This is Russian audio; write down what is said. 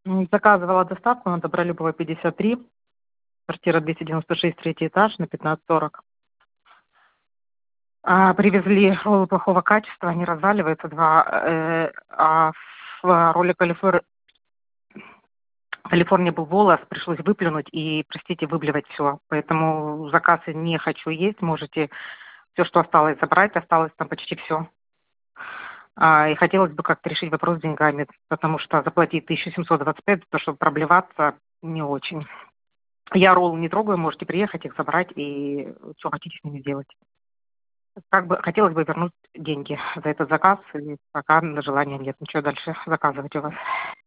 Заказывала доставку на Добролюбова, 53, квартира 296, третий этаж, на 15:40. Привезли роллы плохого качества, они разваливаются, 2, а в ролле Калифорния был волос, пришлось выплюнуть и, простите, выблевать все. Поэтому заказ я не хочу есть, можете все, что осталось, забрать. Осталось там почти все. И хотелось бы как-то решить вопрос с деньгами, потому что заплатить 1725 за то, чтобы проблеваться, не очень. Я роллы не трогаю, можете приехать, их забрать и что хотите с ними делать. Как бы хотелось бы вернуть деньги за этот заказ, и пока желания нет ничего дальше заказывать у вас.